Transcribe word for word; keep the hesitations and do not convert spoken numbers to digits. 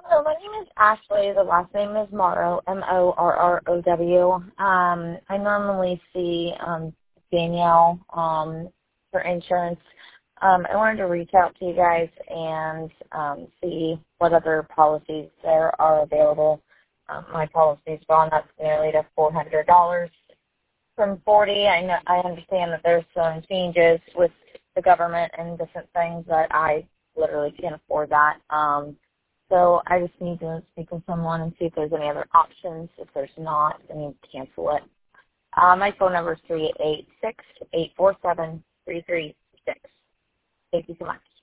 Hello, my name is Ashley. The last name is Morrow, M O R R O W. Um, I normally see um, Danielle um, for insurance. Um, I wanted to reach out to you guys and um, see what other policies there are available. Um, my policy's gone up nearly to four hundred dollars from forty dollars. I know I understand that there's some changes with the government and different things, but I literally can't afford that. Um, So I just need to speak with someone and see if there's any other options. If there's not, I need to cancel it. Uh, my phone number is three eight six, eight four seven, three three six. Thank you so much.